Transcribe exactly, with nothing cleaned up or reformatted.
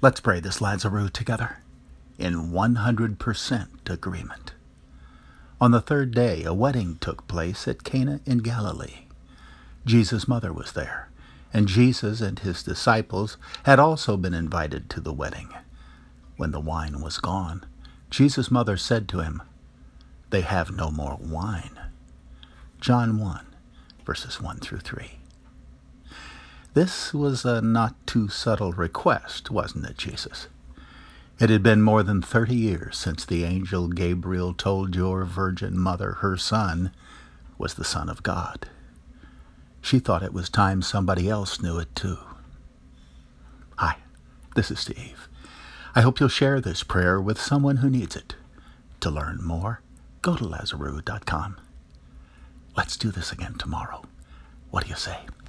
Let's pray this Lazarus together in one hundred percent agreement. On the third day, a wedding took place at Cana in Galilee. Jesus' mother was there, and Jesus and his disciples had also been invited to the wedding. When the wine was gone, Jesus' mother said to him, "They have no more wine." John one, verses one through three. This was a not too subtle request, wasn't it, Jesus? It had been more than thirty years since the angel Gabriel told your virgin mother her son was the Son of God. She thought it was time somebody else knew it too. Hi, this is Steve. I hope you'll share this prayer with someone who needs it. To learn more, go to Lazarus dot com. Let's do this again tomorrow. What do you say?